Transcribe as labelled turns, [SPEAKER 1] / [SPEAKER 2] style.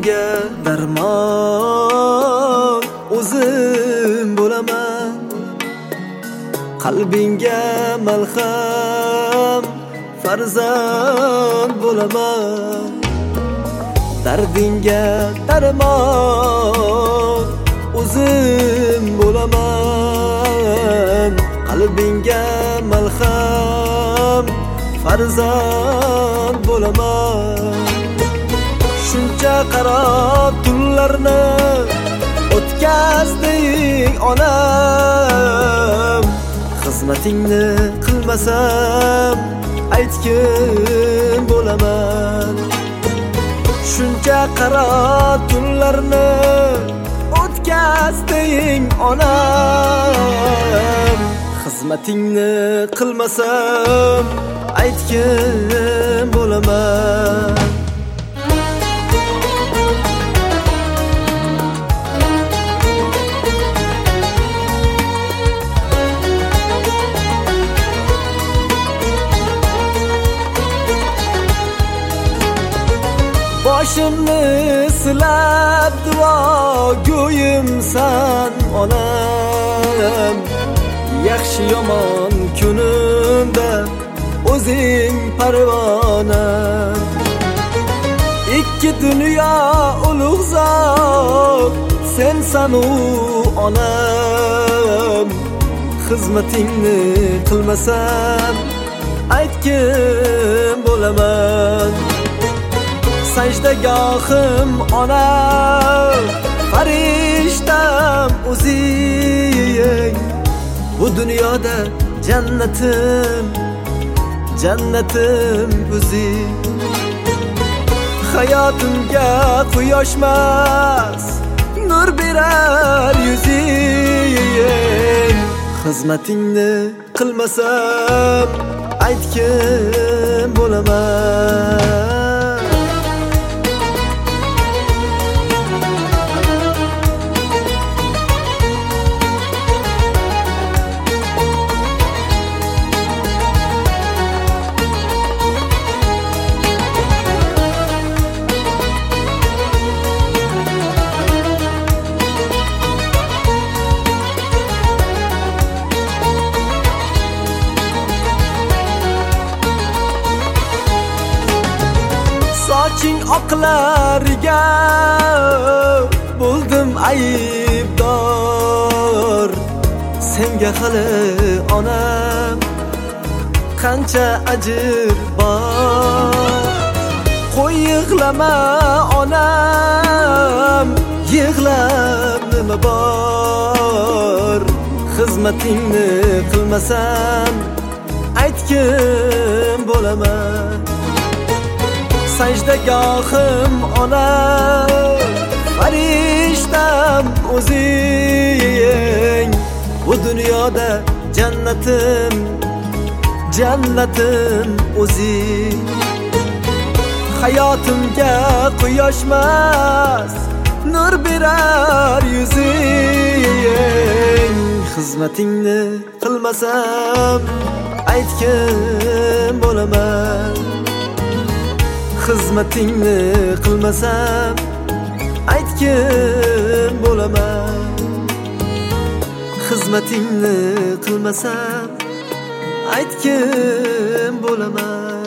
[SPEAKER 1] Dardingga darmon o'zim bo'laman, qalbingga malham farzand bo'laman. Dardingga darmon o'zim bo'laman, qalbingga malham farzand bo'laman. Shuncha qarab tunlarni o'tkazding onam, xizmatingni qilmasam aytgin bo'laman. Shuncha qarab tunlarni o'tkazding onam, xizmatingni qilmasam aytgin bo'laman. Boshimni silab duo go'yimsan onam, yaxshi yomon kunimda o'zing parvonam. Ikki dunyo ulug' zot sensan-u onam, xizmatingni qilmasam aytgin bo'laman. Sajdagohim ona, farishtam o'zing, bu dunyoda jannatim, jannatim o'zing. Hayotimga quyoshmas nur berar yuzing, xizmatingni qilmasam aytgin bo'laman. Soching oqlariga bo'ldim aybdor, senga hali onam qancha ajr bor. Qo'y yig'lama onam, yig'lab nima bor, xizmatingni qilmasam aytgin bo'laman. Sajdagohim ona, farishtam o'zing, bu dunyoda jannatim, jannatim o'zing. Hayotimga quyoshmas nur berar yuzing, xizmatingni qilmasam aytgin bo'laman. Xizmatingni qilmasam aytgin bo'laman. Xizmatingni qilmasam aytgin bo'laman.